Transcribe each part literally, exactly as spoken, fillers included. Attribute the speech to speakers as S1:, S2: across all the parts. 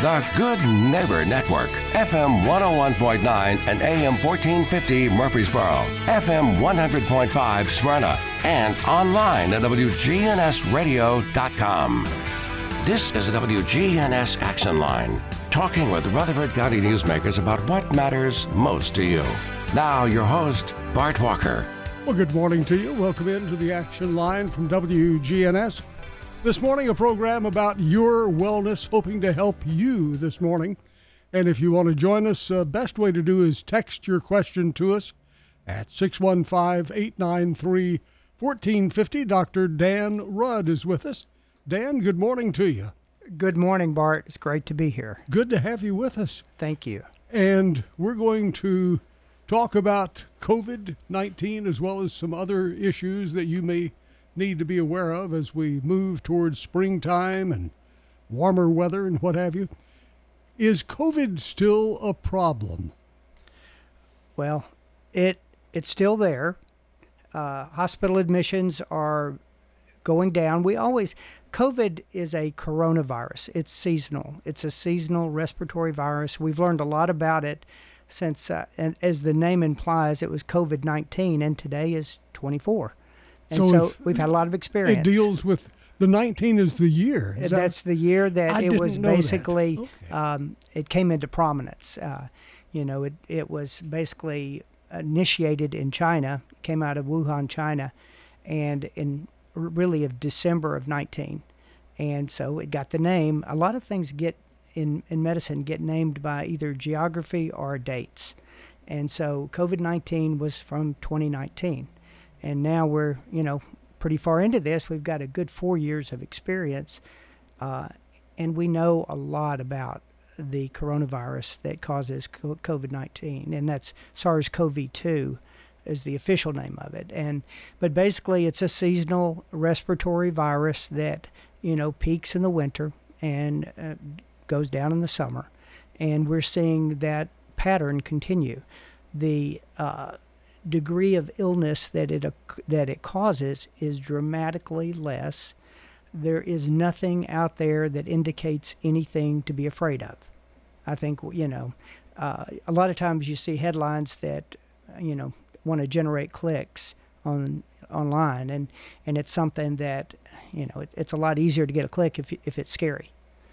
S1: The Good Neighbor Network, F M one oh one point nine and A M fourteen fifty Murfreesboro, F M one hundred point five Smyrna, and online at W G N S radio dot com. This is the W G N S Action Line, talking with Rutherford County newsmakers about what matters most to you. Now, your host, Bart Walker.
S2: Well, good morning to you. Welcome into the Action Line from W G N S. This morning, a program about your wellness, hoping to help you this morning. And if you want to join us, the uh, best way to do is text your question to us at six one five, eight nine three, one four five zero. Doctor Dan Rudd is with us. Dan, good morning to you.
S3: Good morning, Bart. It's great to be here.
S2: Good to have you with us.
S3: Thank you.
S2: And we're going to talk about covid nineteen as well as some other issues that you may need to be aware of as we move towards springtime and warmer weather and what have you. Is COVID still a problem?
S3: Well, it it's still there. Uh, hospital admissions are going down. We always, COVID is a coronavirus. It's seasonal. It's a seasonal respiratory virus. We've learned a lot about it since, uh, and as the name implies, it was covid nineteen, and today is twenty-four. And so, so we've had a lot of experience.
S2: It deals with, the nineteen is the year. Is
S3: That's
S2: that,
S3: the year that
S2: I
S3: it
S2: didn't
S3: was
S2: know
S3: basically,
S2: that. Okay.
S3: um, it came into prominence. Uh, you know, it, it was basically initiated in China, came out of Wuhan, China, and in really of December of nineteen. And so it got the name. A lot of things get in, in medicine get named by either geography or dates. And so covid nineteen was from twenty nineteen. And now we're, you know, pretty far into this. We've got a good four years of experience. Uh, and we know a lot about the coronavirus that causes covid nineteen. And that's SARS CoV two is the official name of it. And but basically it's a seasonal respiratory virus that, you know, peaks in the winter and uh, goes down in the summer. And we're seeing that pattern continue. The uh, degree of illness that it that it causes is dramatically less. There is nothing out there that indicates anything to be afraid of. I think, you know, uh, a lot of times you see headlines that, you know, want to generate clicks on online, and, and it's something that, you know, it, it's a lot easier to get a click if if it's scary,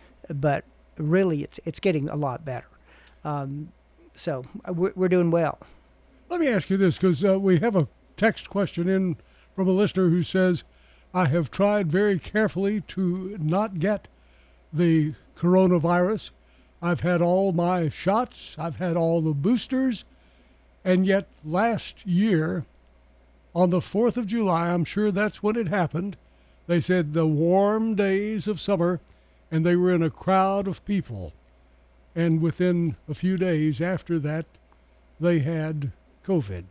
S3: but really it's it's getting a lot better. Um, so we're, we're doing well.
S2: Let me ask you this, because uh, we have a text question in from a listener who says, I have tried very carefully to not get the coronavirus. I've had all my shots. I've had all the boosters. And yet last year, on the fourth of July, I'm sure that's when it happened, they said the warm days of summer, and they were in a crowd of people. And within a few days after that, they had COVID.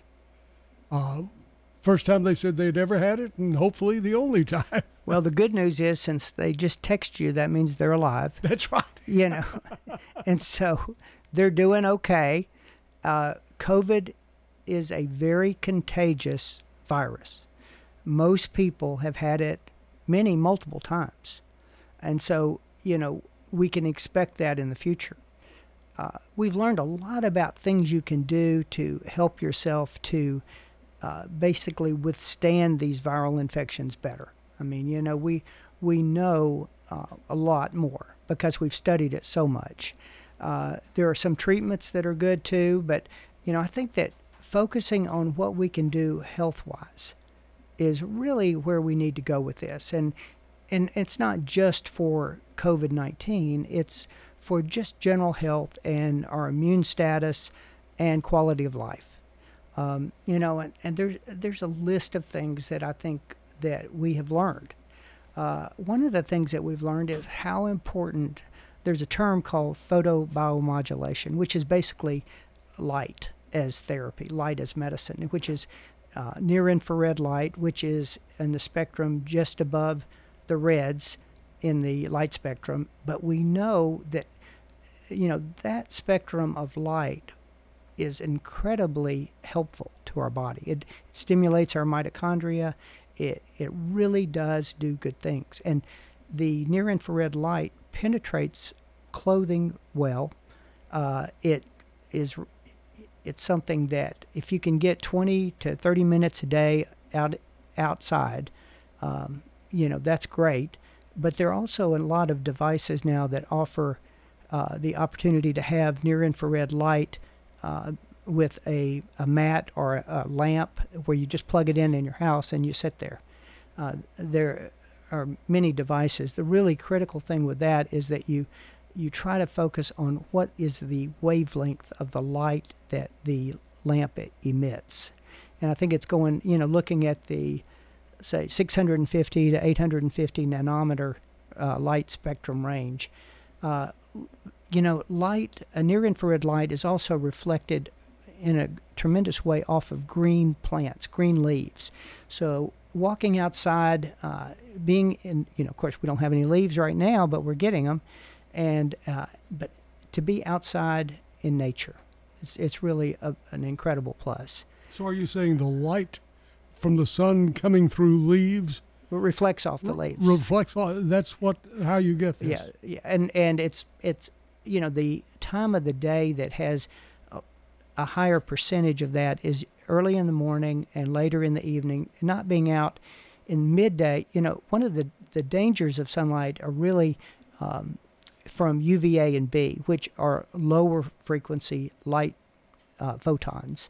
S2: Uh, first time they said they'd ever had it, and hopefully the only time.
S3: Well, the good news is, since they just text you, that means they're alive.
S2: That's right.
S3: You know, and so they're doing okay. Uh, COVID is a very contagious virus. Most people have had it many, multiple times. And so, you know, we can expect that in the future. Uh, we've learned a lot about things you can do to help yourself to uh, basically withstand these viral infections better. I mean, you know, we we know uh, a lot more because we've studied it so much. Uh, there are some treatments that are good too, but, you know, I think that focusing on what we can do health-wise is really where we need to go with this. And and it's not just for covid nineteen, it's for just general health and our immune status and quality of life. Um, you know, and, and there's, there's a list of things that I think that we have learned. Uh, one of the things that we've learned is how important, there's a term called photobiomodulation, which is basically light as therapy, light as medicine, which is uh, near-infrared light, which is in the spectrum just above the reds in the light spectrum. But we know that, you know, that spectrum of light is incredibly helpful to our body. It, it stimulates our mitochondria. It, it really does do good things. And the near-infrared light penetrates clothing well. Uh, it is it's something that if you can get twenty to thirty minutes a day out outside, um, you know, that's great. But there are also a lot of devices now that offer uh, the opportunity to have near-infrared light uh, with a, a mat or a, a lamp where you just plug it in in your house and you sit there. Uh, there are many devices. The really critical thing with that is that you you try to focus on what is the wavelength of the light that the lamp emits. And I think it's going, you know, looking at the, say, six hundred fifty to eight hundred fifty nanometer uh, light spectrum range. Uh, you know, light, a near-infrared light is also reflected in a tremendous way off of green plants, green leaves. So walking outside, uh, being in, you know, of course we don't have any leaves right now, but we're getting them. And uh, but to be outside in nature, it's, it's really a, an incredible plus.
S2: So are you saying the light from the sun coming through leaves
S3: It reflects off the leaves?
S2: Reflects off. That's what how you get this.
S3: Yeah, yeah, and and it's it's you know the time of the day that has a, a higher percentage of that is early in the morning and later in the evening. Not being out in midday, you know, one of the the dangers of sunlight are really um, from U V A and B, which are lower frequency light uh, photons.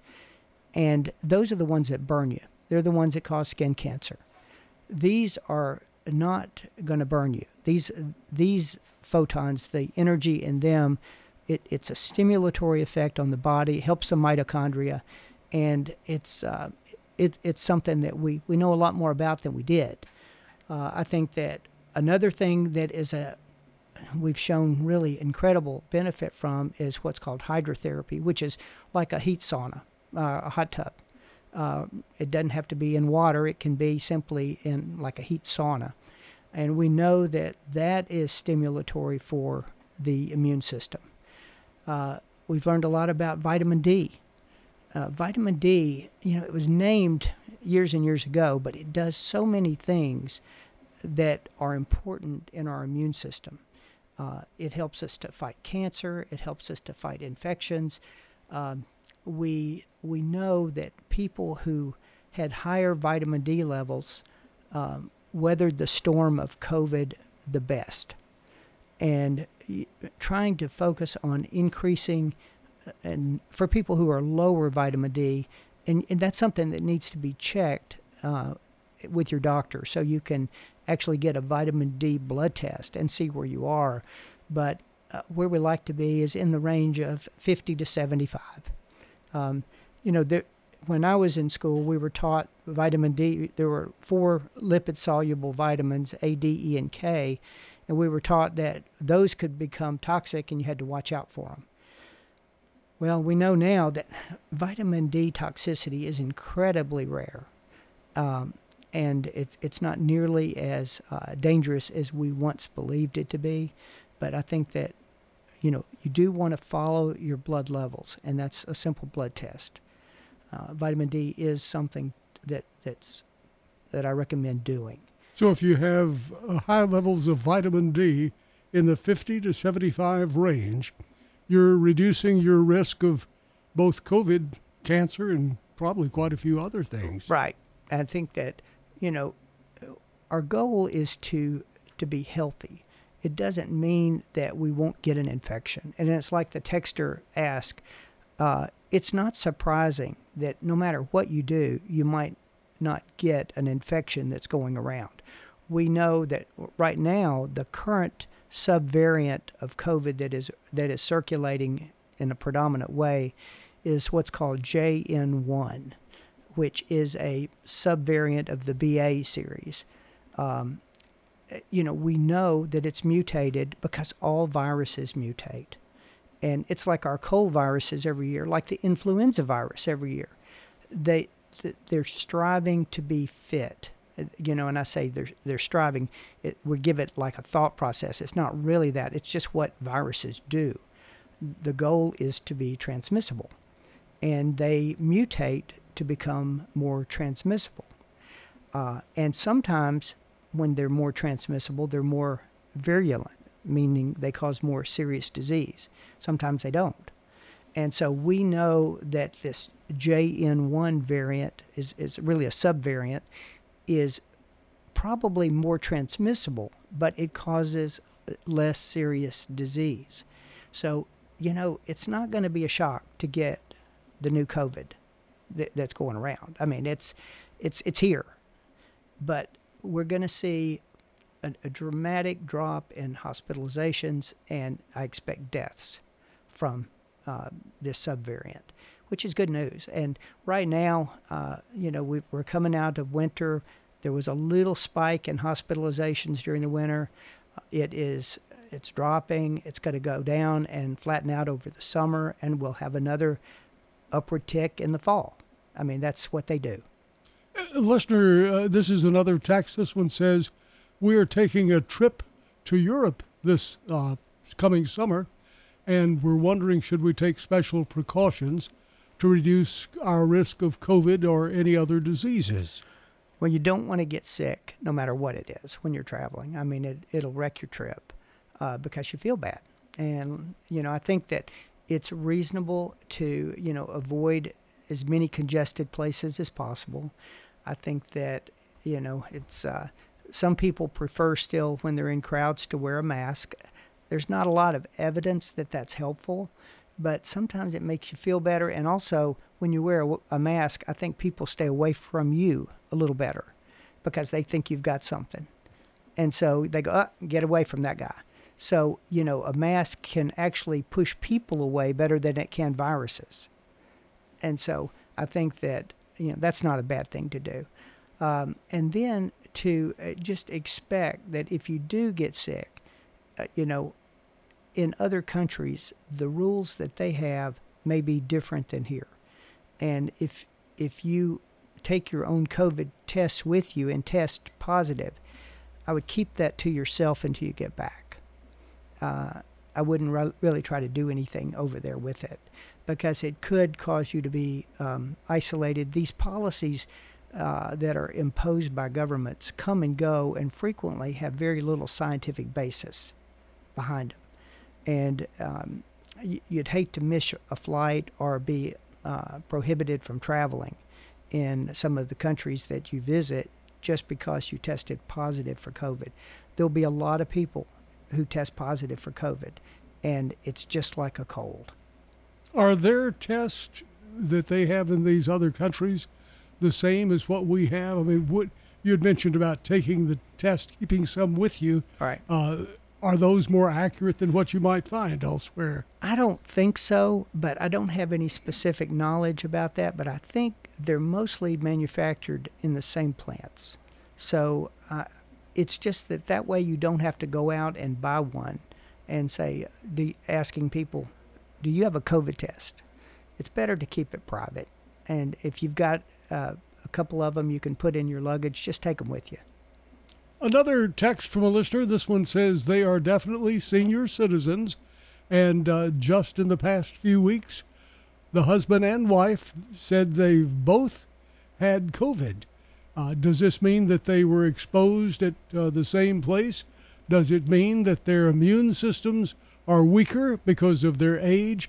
S3: And those are the ones that burn you. They're the ones that cause skin cancer. These are not going to burn you. These these photons, the energy in them, it, it's a stimulatory effect on the body, it helps the mitochondria, and it's uh, it, it's something that we, we know a lot more about than we did. Uh, I think that another thing that is a we've shown really incredible benefit from is what's called hydrotherapy, which is like a heat sauna, uh, a hot tub. Uh, it doesn't have to be in water. It can be simply in like a heat sauna. And we know that that is stimulatory for the immune system. Uh, we've learned a lot about vitamin D. Uh, vitamin D, you know, it was named years and years ago, but it does so many things that are important in our immune system. Uh, it helps us to fight cancer. It helps us to fight infections. Um, we we know that people who had higher vitamin D levels um, weathered the storm of COVID the best. And trying to focus on increasing, and for people who are lower vitamin D, and, and that's something that needs to be checked uh, with your doctor, so you can actually get a vitamin D blood test and see where you are. But uh, where we like to be is in the range of fifty to seventy-five. Um, you know, there, when I was in school, we were taught vitamin D. There were four lipid-soluble vitamins, A, D, E, and K, and we were taught that those could become toxic and you had to watch out for them. Well, we know now that vitamin D toxicity is incredibly rare, um, and it, it's not nearly as uh, dangerous as we once believed it to be. But I think that, you know, you do want to follow your blood levels, and that's a simple blood test. Uh, vitamin D is something that that's that I recommend doing.
S2: So if you have uh, high levels of vitamin D in the fifty to seventy-five range, you're reducing your risk of both COVID, cancer, and probably quite a few other things.
S3: Right. I think that, you know, our goal is to to be healthy. It doesn't mean that we won't get an infection. And it's like the texter asked, uh, it's not surprising that no matter what you do, you might not get an infection that's going around. We know that right now, the current subvariant of COVID that is that is circulating in a predominant way is what's called J N one, which is a subvariant of the B A series. Um, you know, we know that it's mutated because all viruses mutate. And it's like our cold viruses every year, like the influenza virus every year. They, they're striving to be fit. You know, and I say they're, they're striving. It, we give it like a thought process. It's not really that. It's just what viruses do. The goal is to be transmissible. And they mutate to become more transmissible. Uh, and sometimes when they're more transmissible, they're more virulent. meaning they cause more serious disease. Sometimes they don't. And so we know that this J N one variant is, is really a subvariant, is probably more transmissible, but it causes less serious disease. So, you know, it's not going to be a shock to get the new COVID that, that's going around. I mean, it's it's it's here, but we're going to see a, a dramatic drop in hospitalizations, and I expect deaths from uh, this subvariant, which is good news. And right now, uh, you know, we, we're coming out of winter. There was a little spike in hospitalizations during the winter. It is it's dropping. It's going to go down and flatten out over the summer, and we'll have another upward tick in the fall. I mean, that's what they do.
S2: Uh, listener, uh, this is another text. This one says, we are taking a trip to Europe this uh, coming summer, and we're wondering, should we take special precautions to reduce our risk of COVID or any other diseases?
S3: Well, you don't want to get sick no matter what it is when you're traveling. I mean, it, it'll wreck your trip uh, because you feel bad. And, you know, I think that it's reasonable to, you know, avoid as many congested places as possible. I think that, you know, it's uh, some people prefer still when they're in crowds to wear a mask. There's not a lot of evidence that that's helpful, but sometimes it makes you feel better. And also, when you wear a, a mask, I think people stay away from you a little better because they think you've got something. And so they go, oh, get away from that guy. So, you know, a mask can actually push people away better than it can viruses. And so I think that, you know, that's not a bad thing to do. Um, and then to uh, just expect that if you do get sick, uh, you know, in other countries, the rules that they have may be different than here. And if if you take your own COVID tests with you and test positive, I would keep that to yourself until you get back. Uh, I wouldn't re- really try to do anything over there with it because it could cause you to be um, isolated. These policies uh, that are imposed by governments come and go and frequently have very little scientific basis behind them. And um, you'd hate to miss a flight or be uh, prohibited from traveling in some of the countries that you visit just because you tested positive for COVID. There'll be a lot of people who test positive for COVID, and it's just like a cold.
S2: Are their tests that they have in these other countries the same as what we have? I mean, what you had mentioned about taking the test, keeping some with you.
S3: All right.
S2: Uh, Are those more accurate than what you might find elsewhere?
S3: I don't think so, but I don't have any specific knowledge about that. But I think they're mostly manufactured in the same plants. So uh, it's just that that way you don't have to go out and buy one and say, do, asking people, do you have a COVID test? It's better to keep it private. And if you've got uh, a couple of them you can put in your luggage, just take them with you.
S2: Another text from a listener. This one says they are definitely senior citizens, and uh, just in the past few weeks, the husband and wife said they've both had COVID. Uh, does this mean that they were exposed at uh, the same place? Does it mean that their immune systems are weaker because of their age?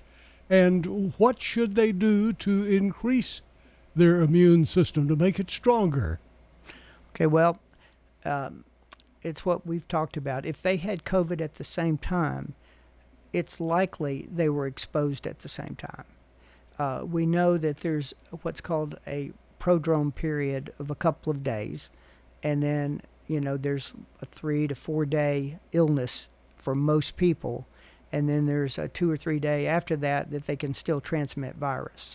S2: And what should they do to increase their immune system to make it stronger?
S3: Okay, well, Um, it's what we've talked about. If they had COVID at the same time, it's likely they were exposed at the same time. Uh, we know that there's what's called a prodrome period of a couple of days, and then, you know, there's a three to four day illness for most people, and then there's a two or three day after that that they can still transmit virus.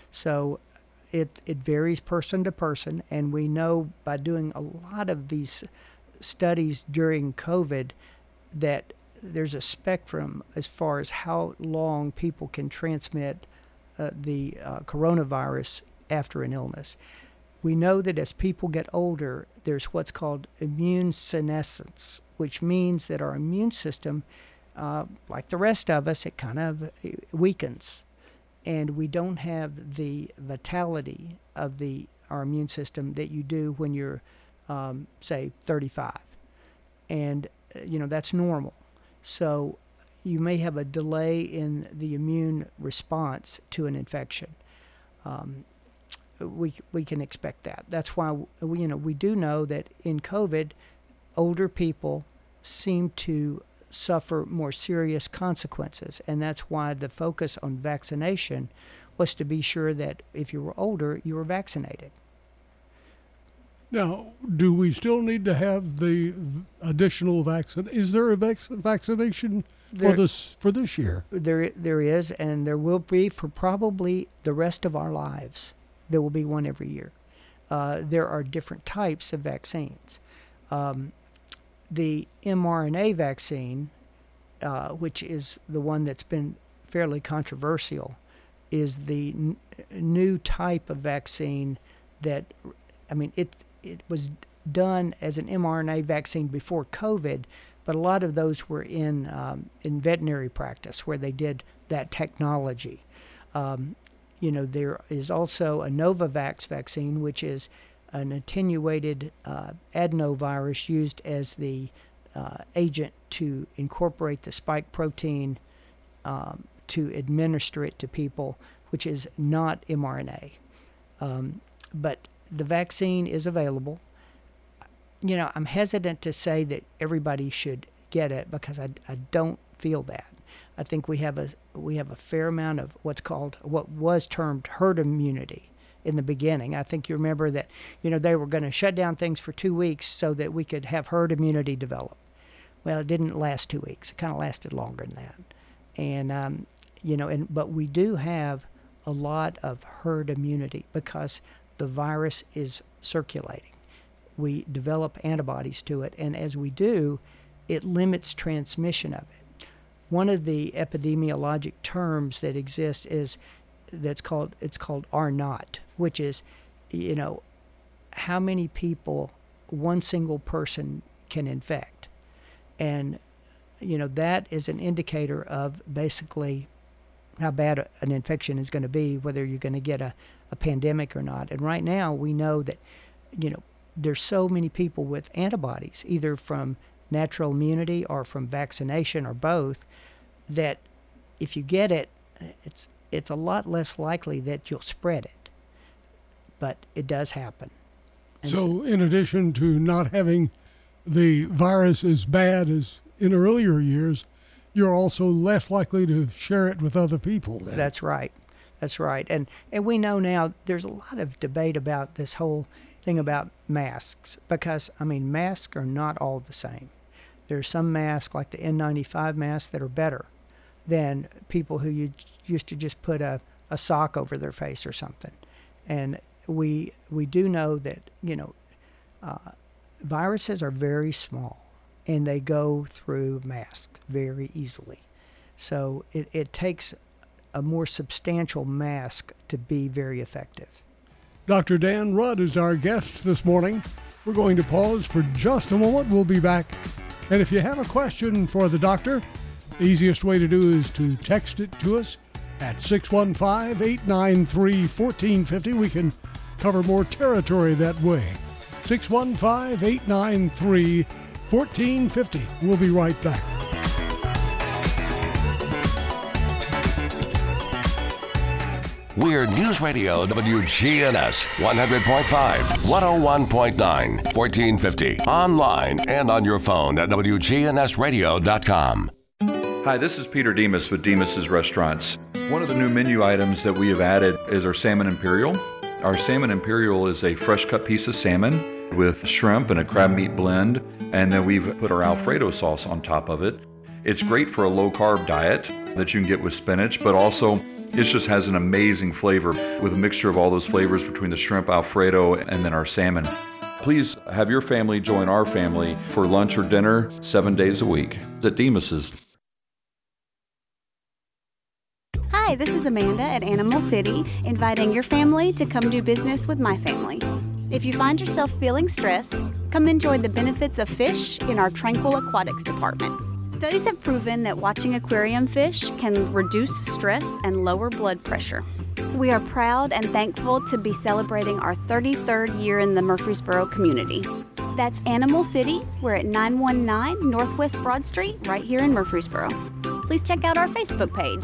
S3: So It it varies person to person, and we know by doing a lot of these studies during COVID that there's a spectrum as far as how long people can transmit uh, the uh, coronavirus after an illness. We know that as people get older, there's what's called immune senescence, which means that our immune system, uh, like the rest of us, it kind of weakens. And we don't have the vitality of the our immune system that you do when you're, um, say, thirty-five. And, uh, you know, that's normal. So you may have a delay in the immune response to an infection. Um, we we can expect that. That's why we, you know we do know that in COVID, older people seem to suffer more serious consequences, and that's why the focus on vaccination was to be sure that if you were older, you were vaccinated.
S2: Now, do we still need to have the additional vaccine? Is there a vac- vaccination
S3: There-
S2: for this for this year?
S3: There, there is, and there will be for probably the rest of our lives. There will be one every year. Uh, there are different types of vaccines. Um, the mRNA vaccine, uh, which is the one that's been fairly controversial, is the n- new type of vaccine that, I mean, it it was done as an mRNA vaccine before COVID, but a lot of those were in um, in veterinary practice where they did that technology. Um, you know, there is also a Novavax vaccine, which is an attenuated uh, adenovirus used as the uh, agent to incorporate the spike protein um, to administer it to people, which is not mRNA. Um, but the vaccine is available. You know, I'm hesitant to say that everybody should get it because I, I don't feel that. I think we have a we have a fair amount of what's called what was termed herd immunity in the beginning. I think you remember that, you know, they were going to shut down things for two weeks so that we could have herd immunity develop. Well, it didn't last two weeks. It kind of lasted longer than that. And um, you know, and but we do have a lot of herd immunity because the virus is circulating. We develop antibodies to it, and as we do, it limits transmission of it. One of the epidemiologic terms that exists is that's called it's called R naught, which is, you know, how many people one single person can infect, and you know that is an indicator of basically how bad an infection is going to be, whether you're going to get a, a pandemic or not. And right now we know that, you know, there's so many people with antibodies, either from natural immunity or from vaccination or both, that if you get it, it's it's a lot less likely that you'll spread it. But it does happen. And
S2: So in addition to not having the virus as bad as in earlier years, you're also less likely to share it with other people then.
S3: That's right. That's right. And and we know now there's a lot of debate about this whole thing about masks because, I mean, masks are not all the same. There's some masks like the N ninety-five masks that are better than people who you used to just put a, a sock over their face or something. And we we do know that, you know, uh, viruses are very small and they go through masks very easily. So it, it takes a more substantial mask to be very effective.
S2: Doctor Dan Rudd is our guest this morning. We're going to pause for just a moment. We'll be back. And if you have a question for the doctor, the easiest way to do is to text it to us at six one five, eight nine three, one four five zero. We can cover more territory that way. six one five, eight nine three, one four five zero. We'll be right back.
S1: We're News Radio W G N S one hundred point five, one oh one point nine, fourteen fifty. Online and on your phone at W G N S radio dot com.
S4: Hi, this is Peter Demas with Demas's Restaurants. One of the new menu items that we have added is our Salmon Imperial. Our Salmon Imperial is a fresh cut piece of salmon with shrimp and a crab meat blend, and then we've put our Alfredo sauce on top of it. It's great for a low carb diet that you can get with spinach, but also it just has an amazing flavor with a mixture of all those flavors between the shrimp Alfredo and then our salmon. Please have your family join our family for lunch or dinner seven days a week at Demas's.
S5: Hi, this is Amanda at Animal City, inviting your family to come do business with my family. If you find yourself feeling stressed, come enjoy the benefits of fish in our Tranquil Aquatics department. Studies have proven that watching aquarium fish can reduce stress and lower blood pressure. We are proud and thankful to be celebrating our thirty-third year in the Murfreesboro community. That's Animal City. We're at nine one nine Northwest Broad Street, right here in Murfreesboro. Please check out our Facebook page.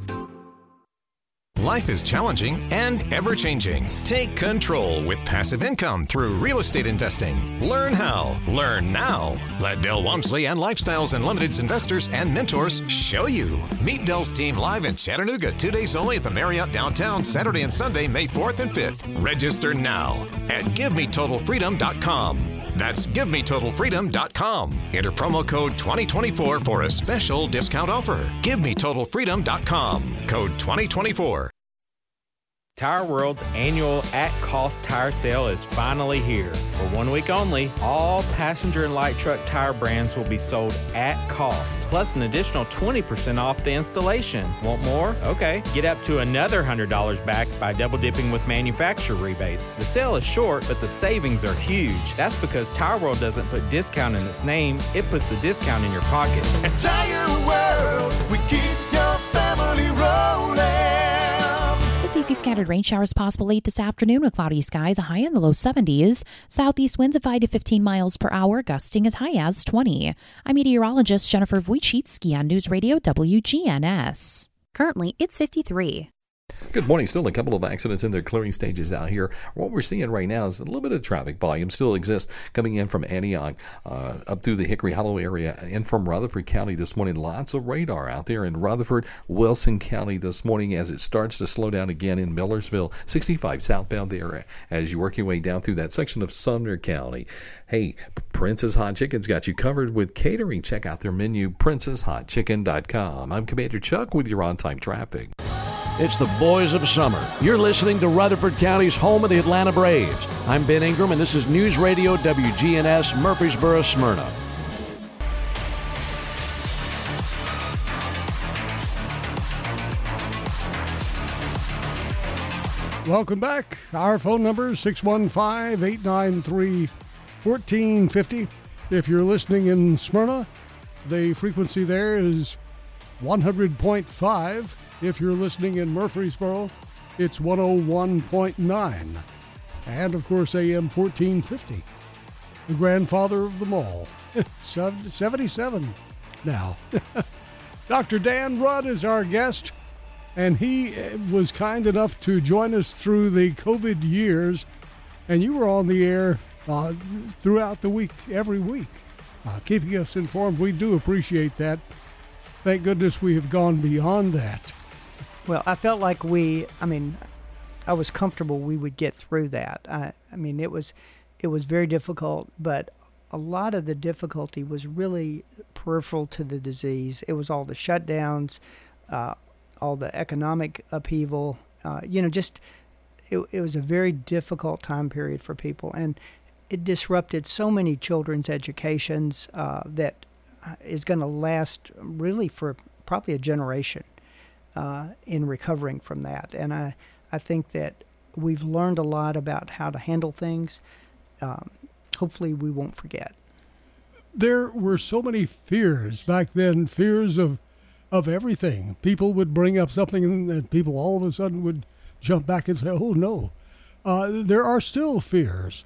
S6: Life is challenging and ever-changing. Take control with passive income through real estate investing. Learn how. Learn now. Let Del Walmsley and Lifestyles Unlimited's investors and mentors show you. Meet Del's team live in Chattanooga, two days only at the Marriott downtown, Saturday and Sunday, May fourth and fifth. Register now at give me total freedom dot com. That's give me total freedom dot com. Enter promo code twenty twenty-four for a special discount offer. give me total freedom dot com. Code twenty twenty-four.
S7: Tire World's annual at-cost tire sale is finally here. For one week only, all passenger and light truck tire brands will be sold at cost, plus an additional twenty percent off the installation. Want more? Okay. Get up to another one hundred dollars back by double dipping with manufacturer rebates. The sale is short, but the savings are huge. That's because Tire World doesn't put discount in its name, it puts the discount in your pocket.
S8: At Tire World, we keep your family rolling.
S9: We'll see a few scattered rain showers possible late this afternoon with cloudy skies, a high in the low seventies. Southeast winds of five to fifteen miles per hour, gusting as high as twenty. I'm meteorologist Jennifer Wojcicki on News Radio W G N S. Currently, it's fifty-three.
S10: Good morning. Still a couple of accidents in their clearing stages out here. What we're seeing right now is a little bit of traffic volume still exists coming in from Antioch uh, up through the Hickory Hollow area and from Rutherford County this morning. Lots of radar out there in Rutherford, Wilson County this morning as it starts to slow down again in Millersville. sixty-five southbound there as you work your way down through that section of Sumner County. Hey, Prince's Hot Chicken's got you covered with catering. Check out their menu, princess hot chicken dot com. I'm Commander Chuck with your on-time traffic.
S11: It's the boys of summer. You're listening to Rutherford County's home of the Atlanta Braves. I'm Ben Ingram, and this is News Radio W G N S, Murfreesboro, Smyrna.
S2: Welcome back. Our phone number is six one five, eight nine three, one four five zero. If you're listening in Smyrna, the frequency there is one hundred point five. If you're listening in Murfreesboro, it's one oh one point nine. And, of course, A M fourteen fifty, the grandfather of them all. seventy-seven now. Doctor Dan Rudd is our guest, and he was kind enough to join us through the COVID years, and you were on the air uh, throughout the week, every week, uh, keeping us informed. We do appreciate that. Thank goodness we have gone beyond that.
S3: Well, I felt like we, I mean, I was comfortable we would get through that. I, I mean, it was, it was very difficult, but a lot of the difficulty was really peripheral to the disease. It was all the shutdowns, uh, all the economic upheaval, uh, you know, just, it, it was a very difficult time period for people. And it disrupted so many children's educations uh, that is going to last really for probably a generation. Uh, in recovering from that. And I, I think that we've learned a lot about how to handle things. Um, hopefully we won't forget.
S2: There were so many fears back then, fears of of everything. People would bring up something and people all of a sudden would jump back and say, oh no. Uh, there are still fears.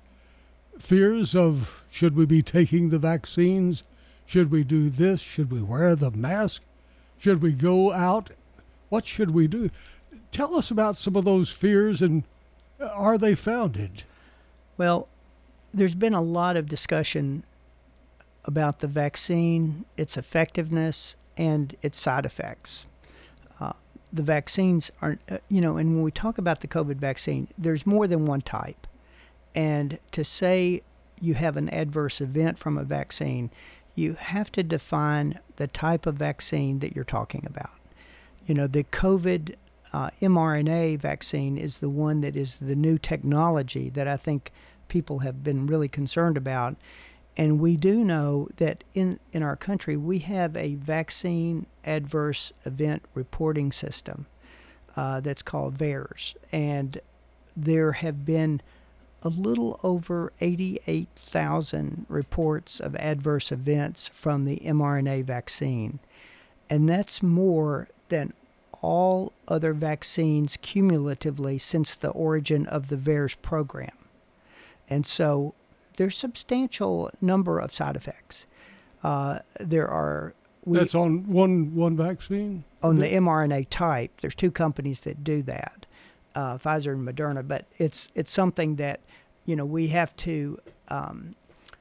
S2: Fears of, should we be taking the vaccines? Should we do this? Should we wear the mask? Should we go out? What should we do? Tell us about some of those fears, and are they founded?
S3: Well, there's been a lot of discussion about the vaccine, its effectiveness, and its side effects. Uh, the vaccines are, uh, you know, and when we talk about the COVID vaccine, there's more than one type. And to say you have an adverse event from a vaccine, you have to define the type of vaccine that you're talking about. You know, the COVID uh, mRNA vaccine is the one that is the new technology that I think people have been really concerned about. And we do know that in, in our country, we have a vaccine adverse event reporting system uh, that's called VAERS. And there have been a little over eighty-eight thousand reports of adverse events from the mRNA vaccine. And that's more than all other vaccines cumulatively since the origin of the VAERS program. And so there's substantial number of side effects. Uh, there are. We,
S2: That's on one one vaccine?
S3: On the mRNA type. There's two companies that do that, uh, Pfizer and Moderna. But it's it's something that, you know, we have to, um,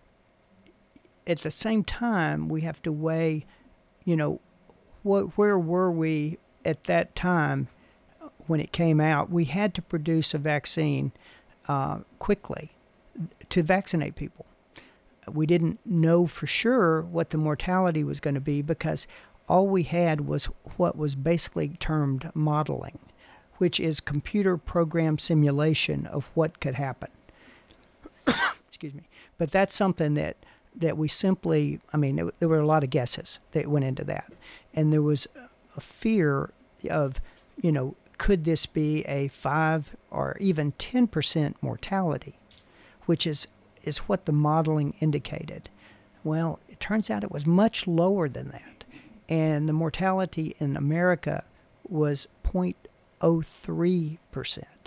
S3: at the same time, we have to weigh, you know, what where were we at that time when it came out? We had to produce a vaccine uh, quickly to vaccinate people. We didn't know for sure what the mortality was going to be because all we had was what was basically termed modeling, which is computer program simulation of what could happen. Excuse me. But that's something that, that we simply, I mean, it, there were a lot of guesses that went into that. And there was a fear of, you know, could this be a five or even ten percent mortality, which is is what the modeling indicated. Well, it turns out it was much lower than that. And the mortality in America was zero point zero three percent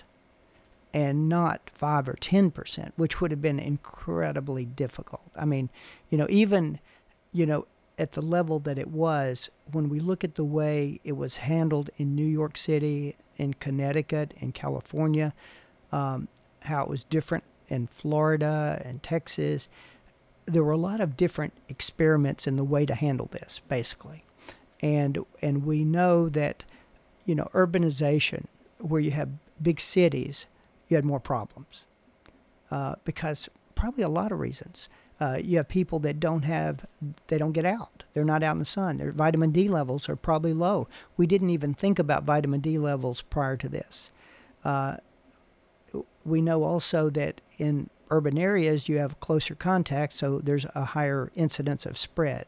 S3: and not five or ten percent, which would have been incredibly difficult. I mean, you know, even, you know, at the level that it was, when we look at the way it was handled in New York City, in Connecticut, in California, um, how it was different in Florida and Texas, there were a lot of different experiments in the way to handle this, basically. And and we know that, you know, urbanization, where you have big cities, you had more problems. Uh, because probably a lot of reasons. Uh, you have people that don't have, they don't get out. They're not out in the sun. Their vitamin D levels are probably low. We didn't even think about vitamin D levels prior to this. Uh, we know also that in urban areas you have closer contact, so there's a higher incidence of spread.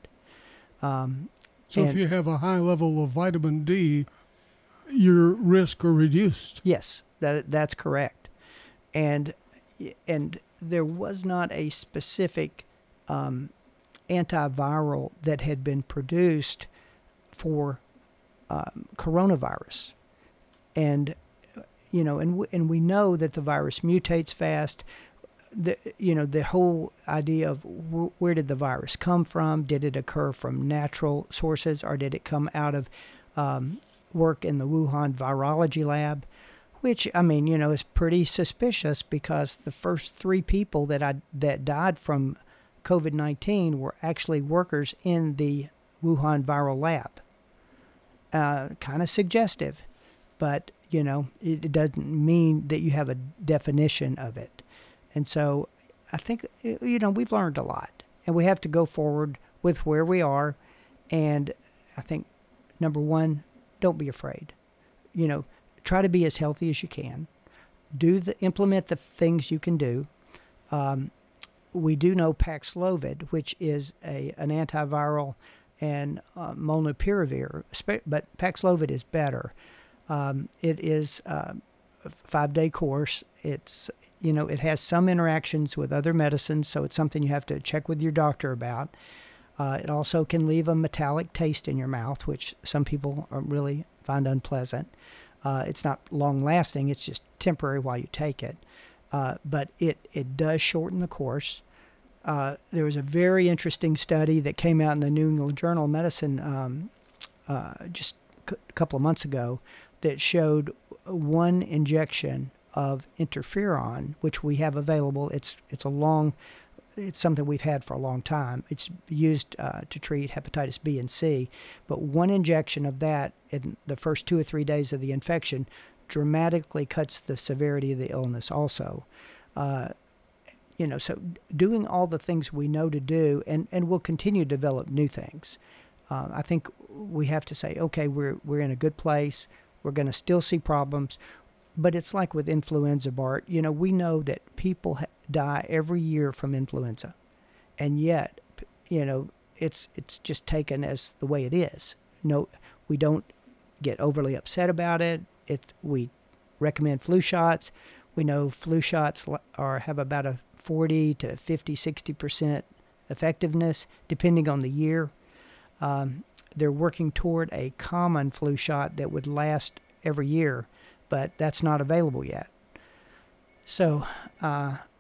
S3: Um,
S2: so if you have a high level of vitamin D, your risk are reduced.
S3: Yes, that that's correct. And and there was not a specific um, antiviral that had been produced for um, coronavirus. And you know, and w- and we know that the virus mutates fast. The you know the whole idea of w- where did the virus come from? Did it occur from natural sources, or did it come out of um, work in the Wuhan virology lab? Which, I mean, you know, is pretty suspicious because the first three people that I that died from COVID nineteen were actually workers in the Wuhan viral lab. Uh, kind of suggestive, but you know, it doesn't mean that you have a definition of it. And so I think, you know, we've learned a lot, and we have to go forward with where we are. And I think, number one, don't be afraid. You know, try to be as healthy as you can. Do the implement the things you can do. Um, we do know Paxlovid, which is a an antiviral, and uh, molnupiravir, but Paxlovid is better. Um, it is uh, a five-day course. It's, you know, it has some interactions with other medicines, so it's something you have to check with your doctor about. Uh, it also can leave a metallic taste in your mouth, which some people are really find unpleasant. Uh, it's not long-lasting. It's just temporary while you take it. Uh, but it, it does shorten the course. Uh, there was a very interesting study that came out in the New England Journal of Medicine um, uh, just a c- couple of months ago that showed one injection of interferon, which we have available. It's it's a long, it's something we've had for a long time. It's used uh, to treat hepatitis B and C, but one injection of that in the first two or three days of the infection dramatically cuts the severity of the illness also. Uh, you know, so doing all the things we know to do, and, and we'll continue to develop new things. Uh, I think we have to say, okay, we're we're in a good place. We're going to still see problems, but it's like with influenza, Bart. You know, we know that people ha- die every year from influenza, and yet, you know, it's it's just taken as the way it is. No, we don't get overly upset about it. It we recommend flu shots. We know flu shots are have about a forty to fifty, sixty percent effectiveness, depending on the year. Um, they're working toward a common flu shot that would last every year, but that's not available yet. So, uh,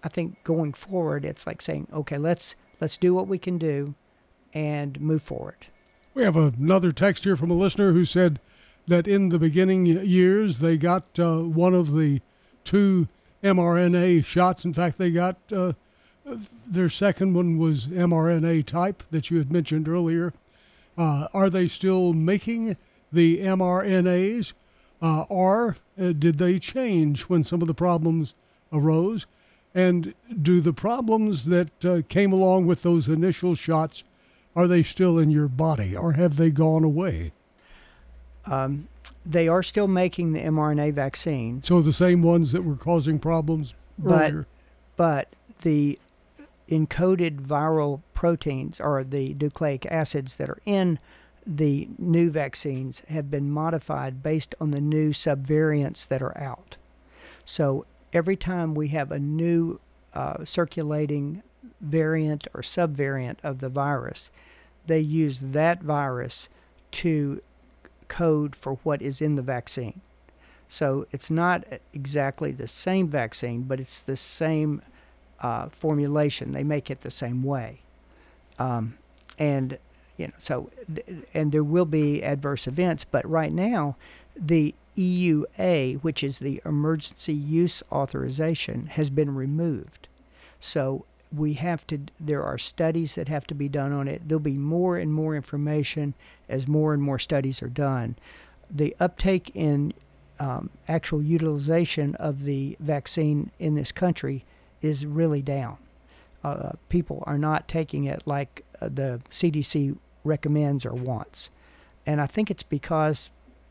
S3: I think going forward, it's like saying, okay, let's let's do what we can do and move forward.
S2: We have another text here from a listener who said that in the beginning years they got uh, one of the two mRNA shots. In fact, they got uh, their second one was mRNA type that you had mentioned earlier. Uh, are they still making the mRNAs, uh, or uh, did they change when some of the problems arose? And do the problems that uh, came along with those initial shots, are they still in your body, or have they gone away?
S3: Um, they are still making the mRNA vaccine.
S2: So the same ones that were causing problems earlier.
S3: But, but the encoded viral proteins, or the nucleic acids that are in the new vaccines, have been modified based on the new subvariants that are out. So every time we have a new uh, circulating variant or subvariant of the virus, they use that virus to code for what is in the vaccine. So it's not exactly the same vaccine, but it's the same uh, formulation. They make it the same way. Um, and, you know, so, and there will be adverse events, but right now, the E U A, which is the emergency use authorization, has been removed. So we have to, there are studies that have to be done on it. There'll be more and more information as more and more studies are done. The uptake in um, actual utilization of the vaccine in this country is really down. Uh, people are not taking it like uh, the C D C recommends or wants. And I think it's because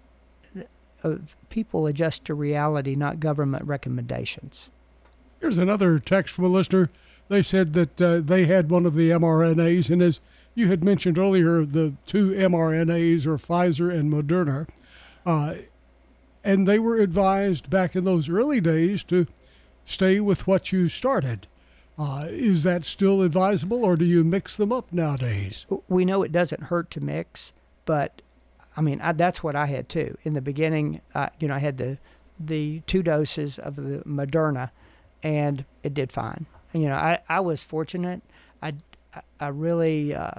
S3: uh, people adjust to reality, not government recommendations.
S2: Here's another text from a listener. They said that uh, they had one of the mRNAs, and as you had mentioned earlier, the two mRNAs are Pfizer and Moderna, uh, and they were advised back in those early days to stay with what you started. Uh, is that still advisable, or do you mix them up nowadays?
S3: We know it doesn't hurt to mix, but I mean, I, that's what I had too. In the beginning, uh, you know, I had the the two doses of the Moderna, and it did fine. You know, I, I was fortunate. I, I really, uh,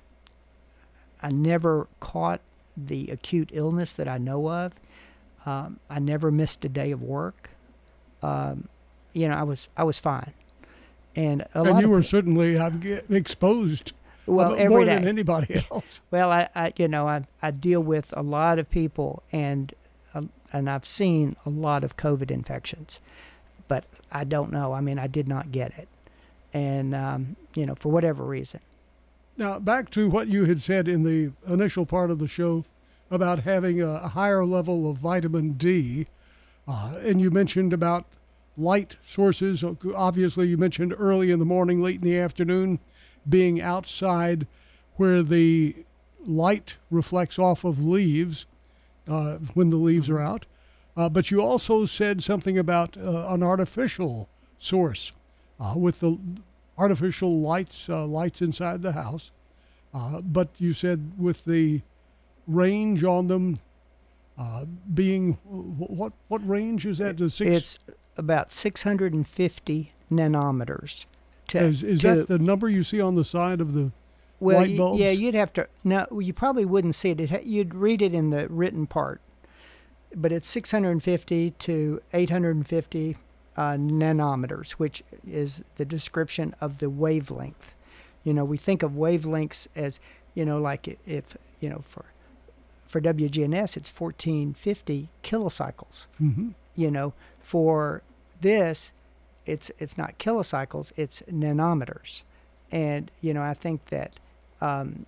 S3: I never caught the acute illness that I know of. Um, I never missed a day of work. Um, you know, I was I was fine. And a
S2: and
S3: lot
S2: you
S3: of
S2: were
S3: pe-
S2: certainly uh, exposed
S3: well,
S2: uh,
S3: every
S2: more
S3: day.
S2: than anybody else.
S3: Well, I, I you know, I, I deal with a lot of people, and uh, and I've seen a lot of COVID infections. But I don't know. I mean, I did not get it. And, um, you know, for whatever reason.
S2: Now, back to what you had said in the initial part of the show about having a, a higher level of vitamin D. Uh, and you mentioned about light sources. Obviously, you mentioned early in the morning, late in the afternoon, being outside where the light reflects off of leaves uh, when the leaves are out. Uh, but you also said something about uh, an artificial source uh, with the artificial lights, uh, lights inside the house. Uh, but you said with the range on them uh, being, what what range is that? The six?
S3: It's about six hundred fifty nanometers. To,
S2: is is
S3: to,
S2: that the number you see on the side of the
S3: well,
S2: light
S3: y-
S2: bulbs?
S3: yeah, you'd have to, no, you probably wouldn't see it. it. You'd read it in the written part. But it's six hundred fifty to eight hundred fifty uh, nanometers, which is the description of the wavelength. You know, we think of wavelengths as, you know, like if, you know, for for W G N S, it's fourteen fifty kilocycles.
S2: Mm-hmm.
S3: You know, for this, it's it's not kilocycles, it's nanometers. And, you know, I think that um,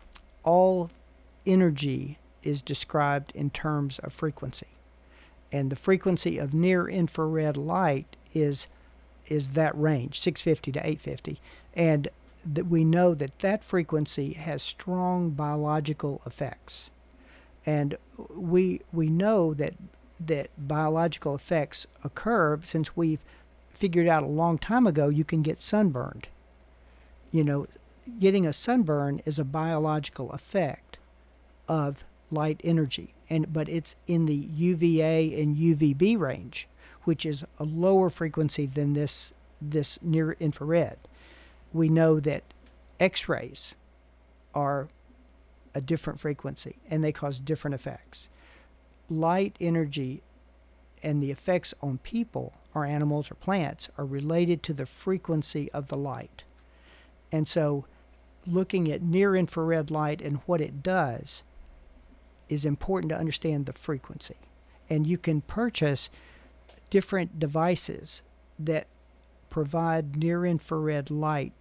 S3: all energy is described in terms of frequency. And the frequency of near infrared light is is that range, six fifty to eight fifty. And that we know that that frequency has strong biological effects. And we we know that that biological effects occur since we've figured out a long time ago you can get sunburned. You know, getting a sunburn is a biological effect of light energy, and but it's in the U V A and U V B range, which is a lower frequency than this this near infrared. We know that X-rays are a different frequency, and they cause different effects. Light energy and the effects on people or animals or plants are related to the frequency of the light. And so looking at near-infrared light and what it does is important to understand the frequency. And you can purchase different devices that provide near-infrared light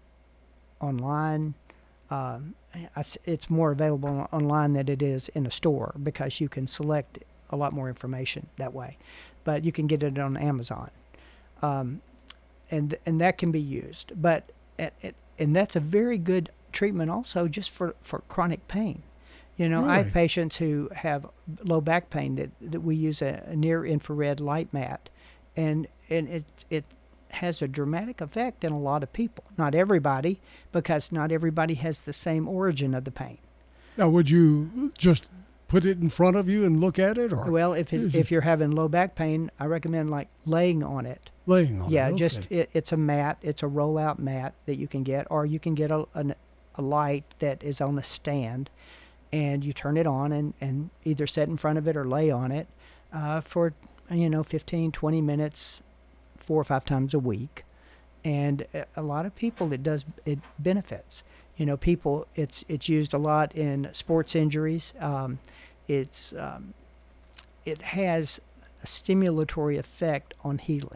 S3: online. Um, it's more available online than it is in a store because you can select a lot more information that way. But you can get it on Amazon, um, and and that can be used. But at, at, and that's a very good treatment also just for, for chronic pain. You know,
S2: Really?
S3: I have patients who have low back pain that, that we use a, a near infrared light mat, and and it it has a dramatic effect in a lot of people. Not everybody, because not everybody has the same origin of the pain.
S2: Now, would you just put it in front of you and look at it, or
S3: Well, if it,
S2: is
S3: if
S2: it
S3: you're having low back pain, I recommend like laying on it.
S2: laying on
S3: Yeah,
S2: it?
S3: just
S2: Okay.
S3: it, it's a mat. It's a roll-out mat that you can get, or you can get a an, a light that is on a stand, and you turn it on and, and either sit in front of it or lay on it uh, for you know fifteen, twenty minutes, four or five times a week, and a- a lot of people it does it benefits. You know, people it's it's used a lot in sports injuries. Um, it's um, it has a stimulatory effect on healing.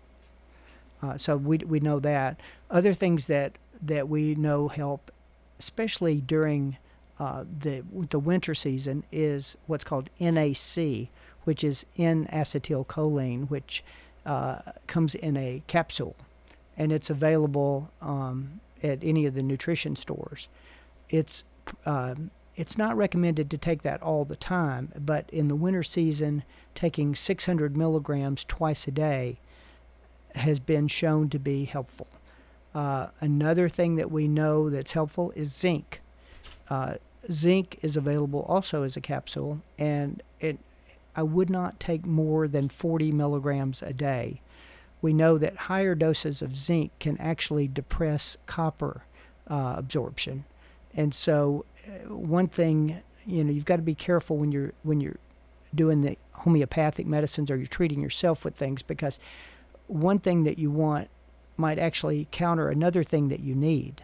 S3: Uh, so we we know that. Other things that, that we know help, especially during uh, the the winter season, is what's called N A C, which is N-acetylcholine, which uh, comes in a capsule, and it's available um, at any of the nutrition stores. It's um, it's not recommended to take that all the time, but in the winter season, taking six hundred milligrams twice a day has been shown to be helpful. Uh, another thing that we know that's helpful is zinc. Uh, zinc is available also as a capsule, and it, I would not take more than forty milligrams a day. We know that higher doses of zinc can actually depress copper uh, absorption. And so uh, one thing, you know, you've got to be careful when you're when you're doing the homeopathic medicines or you're treating yourself with things, because one thing that you want might actually counter another thing that you need.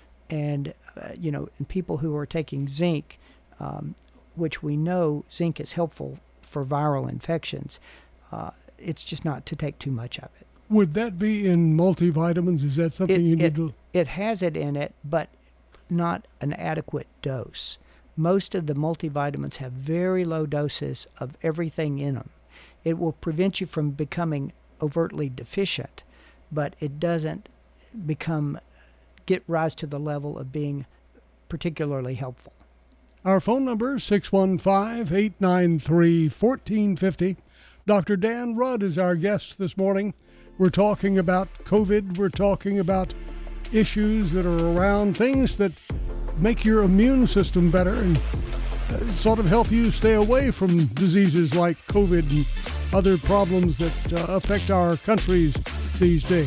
S3: And, uh, you know, in people who are taking zinc, um, which we know zinc is helpful for viral infections, uh, it's just not to take too much of it.
S2: Would that be in multivitamins? Is that something
S3: It,
S2: you need
S3: it,
S2: to...
S3: it has it in it, but not an adequate dose. Most of the multivitamins have very low doses of everything in them. It will prevent you from becoming overtly deficient, but it doesn't become get rise to the level of being particularly helpful.
S2: Our phone number is six one five, eight nine three, one four five zero. Doctor Dan Rudd is our guest this morning. We're talking about COVID. We're talking about issues that are around, things that make your immune system better and uh, sort of help you stay away from diseases like COVID and other problems that uh, affect our countries these days.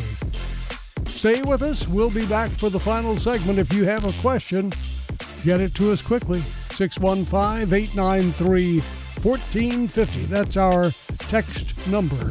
S2: Stay with us. We'll be back for the final segment. If you have a question, get it to us quickly. six one five, eight nine three, one four five zero. That's our text number.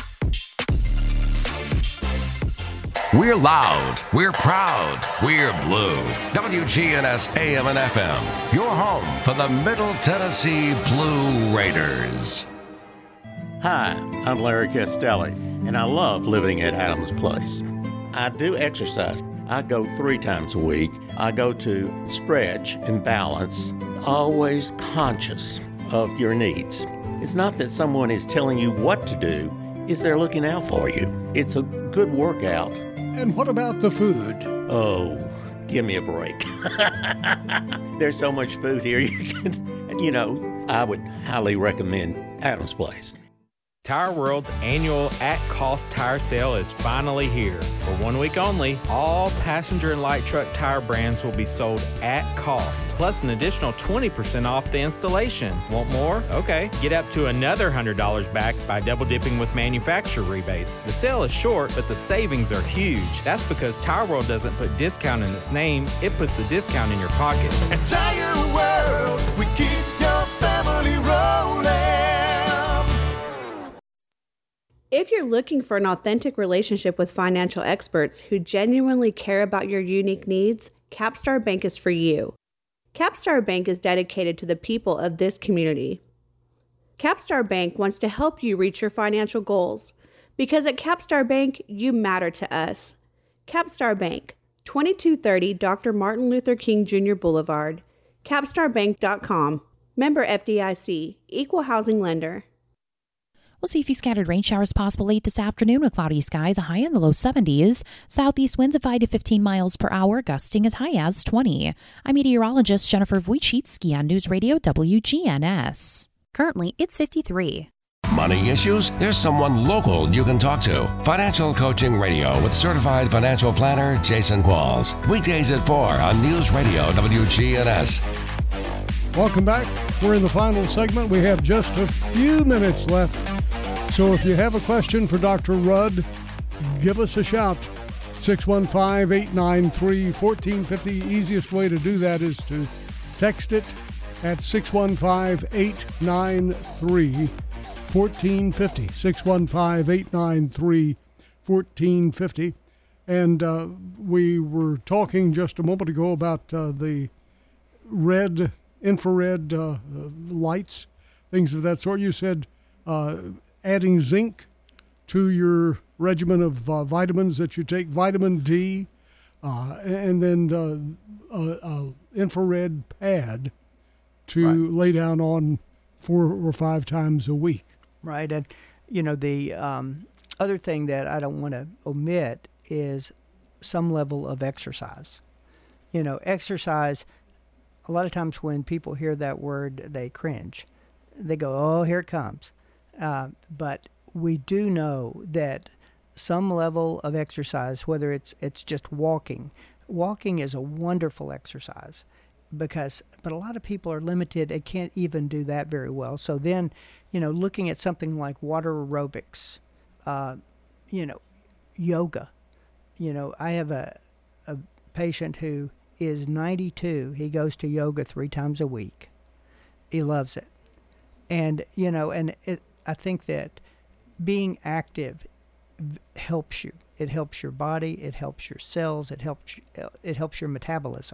S1: We're loud, we're proud, we're blue. W G N S A M and F M, your home for the Middle Tennessee Blue Raiders.
S12: Hi, I'm Larry Castelli, and I love living at Adams Place. I do exercise. I go three times a week. I go to stretch and balance, always conscious of your needs. It's not that someone is telling you what to do, it's they're looking out for you. It's a good workout.
S2: And what about the food?
S12: Oh, give me a break. There's so much food here. You can, you know, I would highly recommend Adams Place.
S7: Tire World's annual at-cost tire sale is finally here. For one week only, all passenger and light truck tire brands will be sold at cost, plus an additional twenty percent off the installation. Want more? Okay. Get up to another one hundred dollars back by double-dipping with manufacturer rebates. The sale is short, but the savings are huge. That's because Tire World doesn't put discount in its name, it puts the discount in your pocket.
S8: At Tire World, we keep your family rolling.
S13: If you're looking for an authentic relationship with financial experts who genuinely care about your unique needs, Capstar Bank is for you. Capstar Bank is dedicated to the people of this community. Capstar Bank wants to help you reach your financial goals, because at Capstar Bank, you matter to us. Capstar Bank, twenty-two thirty Doctor Martin Luther King Junior Boulevard, capstar bank dot com. Member F D I C, Equal Housing Lender.
S9: We'll see a few scattered rain showers possible late this afternoon with cloudy skies, a high in the low seventies. Southeast winds of five to fifteen miles per hour, gusting as high as twenty. I'm meteorologist Jennifer Wojcicki on News Radio W G N S.
S5: Currently, it's fifty-three.
S1: Money issues? There's someone local you can talk to. Financial Coaching Radio with certified financial planner Jason Qualls. Weekdays at four on News Radio W G N S.
S2: Welcome back. We're in the final segment. We have just a few minutes left. So if you have a question for Doctor Rudd, give us a shout. six one five, eight nine three, one four five zero. Easiest way to do that is to text it at six one five, eight nine three, one four five zero. six one five, eight nine three, one four five zero. And uh, we were talking just a moment ago about uh, the red, infrared uh, lights, things of that sort. You said uh, adding zinc to your regimen of uh, vitamins that you take, vitamin D, uh, and then uh, a, a infrared pad to right. lay down on four or five times a week.
S3: Right. And, you know, the um, other thing that I don't want to omit is some level of exercise. You know, exercise, a lot of times when people hear that word, they cringe. They go, oh, here it comes. Uh, but we do know that some level of exercise, whether it's it's just walking, walking is a wonderful exercise because, but a lot of people are limited. They can't even do that very well. So then, you know, looking at something like water aerobics, uh, you know, yoga. You know, I have a, a patient who is ninety-two. He goes to yoga three times a week. He loves it. And, you know, and it, I think that being active helps you. It helps your body. It helps your cells. It helps it helps your metabolism.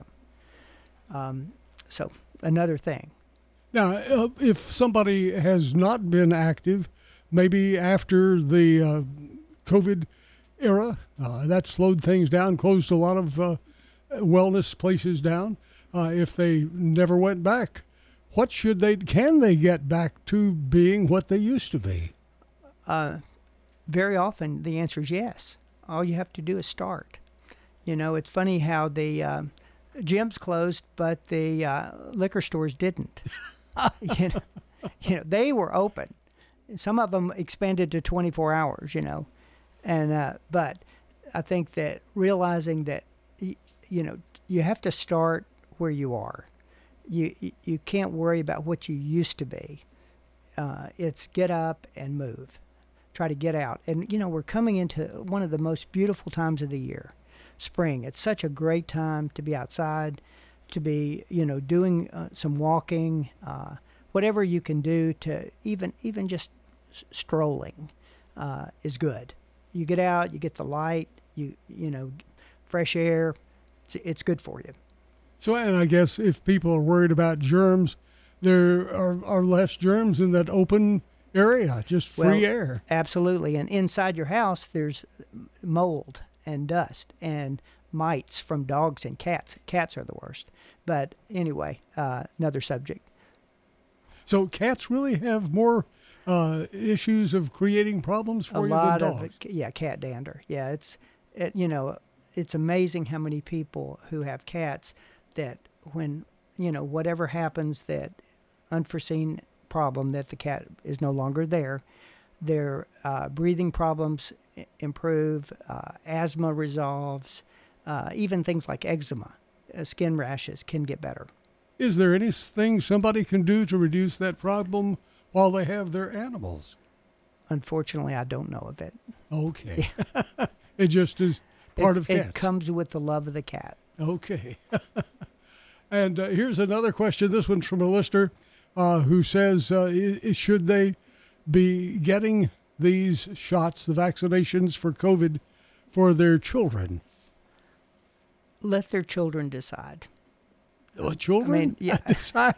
S3: Um, so another thing.
S2: Now, uh, if somebody has not been active, maybe after the uh, COVID era, uh, that slowed things down, closed a lot of uh, wellness places down. Uh, if they never went back, what should they? Can they get back to being what they used to be?
S3: Uh, very often the answer is yes. All you have to do is start. You know, it's funny how the um, gyms closed, but the uh, liquor stores didn't. you know, you know, they were open. Some of them expanded to twenty-four hours. You know, and uh, but I think that realizing that y- you know you have to start where you are. You you can't worry about what you used to be. Uh, it's get up and move. Try to get out. And, you know, we're coming into one of the most beautiful times of the year, spring. It's such a great time to be outside, to be, you know, doing uh, some walking, uh, whatever you can do to even even just s- strolling uh, is good. You get out, you get the light, you you know, fresh air. It's, it's good for you.
S2: So, and I guess if people are worried about germs, there are, are less germs in that open area, just free
S3: well,
S2: air.
S3: Absolutely. And inside your house, there's mold and dust and mites from dogs and cats. Cats are the worst. But anyway, uh, another subject.
S2: So cats really have more uh, issues of creating problems for
S3: A
S2: you
S3: lot
S2: than
S3: of
S2: dogs?
S3: it, yeah, cat dander. Yeah, it's, it, you know, it's amazing how many people who have cats that when, you know, whatever happens, that unforeseen problem that the cat is no longer there, their uh, breathing problems improve, uh, asthma resolves, uh, even things like eczema, uh, skin rashes can get better.
S2: Is there anything somebody can do to reduce that problem while they have their animals?
S3: Unfortunately, I don't know of it.
S2: Okay. It just is part
S3: it,
S2: of cats.
S3: It comes with the love of the cat.
S2: Okay. And uh, here's another question. This one's from a listener uh, who says, uh, I- should they be getting these shots, the vaccinations for COVID, for their children?
S3: Let their children decide.
S2: Uh, children?
S3: I mean, yeah.
S2: decide?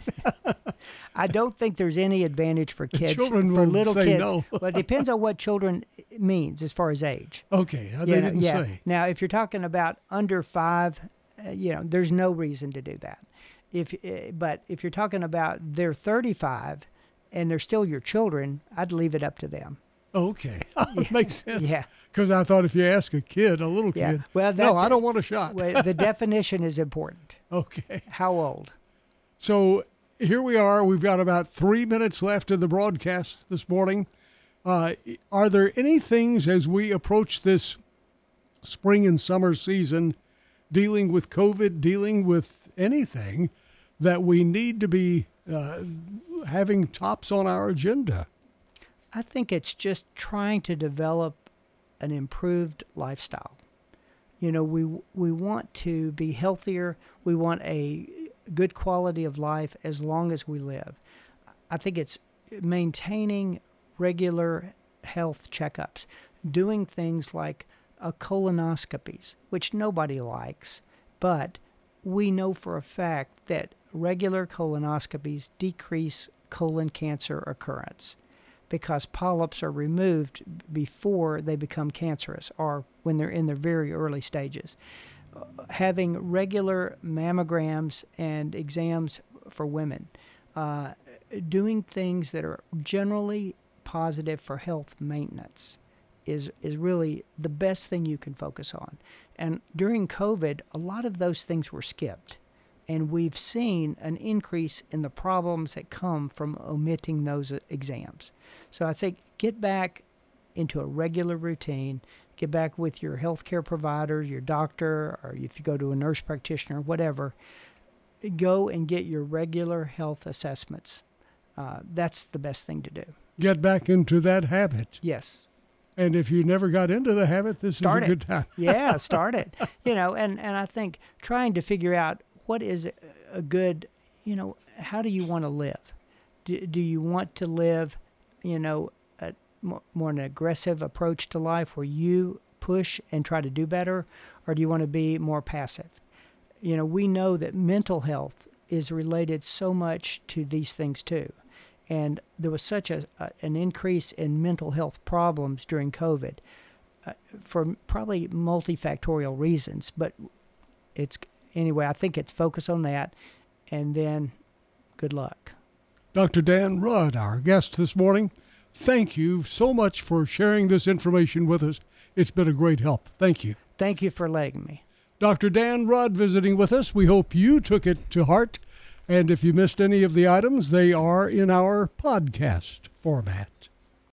S3: I don't think there's any advantage for kids.
S2: children
S3: for
S2: will
S3: little
S2: say
S3: kids.
S2: no.
S3: Well, it depends on what children means as far as age.
S2: Okay, they
S3: You know,
S2: didn't
S3: yeah.
S2: say.
S3: Now, if you're talking about under five, uh, you know, there's no reason to do that. If, uh, but if you're talking about they're thirty-five and they're still your children, I'd leave it up to them.
S2: Okay, makes sense.
S3: Yeah.
S2: Because I thought if you ask a kid, a little
S3: Yeah.
S2: kid,
S3: Well,
S2: no,
S3: that's
S2: I
S3: it.
S2: don't want a shot.
S3: Well, the definition is important.
S2: Okay.
S3: How old?
S2: So here we are. We've got about three minutes left in the broadcast this morning. Uh, are there any things as we approach this spring and summer season, dealing with COVID, dealing with anything, that we need to be uh, having tops on our agenda?
S3: I think it's just trying to develop an improved lifestyle. You know, we we want to be healthier. We want a good quality of life as long as we live. I think it's maintaining regular health checkups, doing things like uh, colonoscopies, which nobody likes, but we know for a fact that regular colonoscopies decrease colon cancer occurrence, because polyps are removed before they become cancerous or when they're in their very early stages. Uh, having regular mammograms and exams for women, uh, doing things that are generally positive for health maintenance is is really the best thing you can focus on. And during COVID, a lot of those things were skipped. And we've seen an increase in the problems that come from omitting those exams. So I'd say get back into a regular routine, get back with your healthcare provider, your doctor, or if you go to a nurse practitioner, whatever, go and get your regular health assessments. Uh, that's the best thing to do.
S2: Get back into that habit.
S3: Yes.
S2: And if you never got into the habit, this
S3: Start
S2: is a
S3: it.
S2: good time.
S3: Yeah, start it. You know, and, and I think trying to figure out what is a good, you know, how do you want to live? Do, do you want to live, you know, a more, more an aggressive approach to life where you push and try to do better, or do you want to be more passive? You know, we know that mental health is related so much to these things too. And there was such a, a an increase in mental health problems during COVID uh, for probably multifactorial reasons, but it's anyway, I think it's focus on that, and then good luck.
S2: Doctor Dan Rudd, our guest this morning, thank you so much for sharing this information with us. It's been a great help. Thank you.
S3: Thank you for letting me.
S2: Doctor Dan Rudd visiting with us. We hope you took it to heart. And if you missed any of the items, they are in our podcast format.